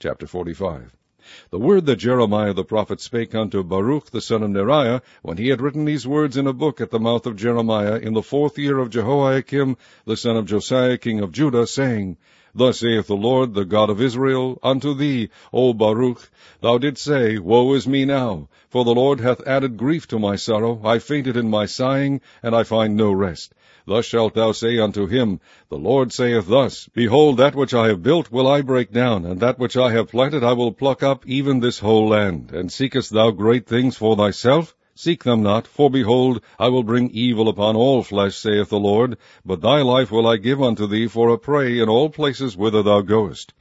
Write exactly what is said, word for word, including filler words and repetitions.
Chapter forty-five. The word that Jeremiah the prophet spake unto Baruch the son of Neriah, when he had written these words in a book at the mouth of Jeremiah, in the fourth year of Jehoiakim the son of Josiah king of Judah, saying, Thus saith the Lord, the God of Israel, unto thee, O Baruch, thou didst say, Woe is me now! For the Lord hath added grief to my sorrow, I fainted in my sighing, and I find no rest. Thus shalt thou say unto him, The Lord saith thus, Behold, that which I have built will I break down, and that which I have planted I will pluck up, even this whole land. And seekest thou great things for thyself? Seek them not, for behold, I will bring evil upon all flesh, saith the Lord, but thy life will I give unto thee for a prey in all places whither thou goest.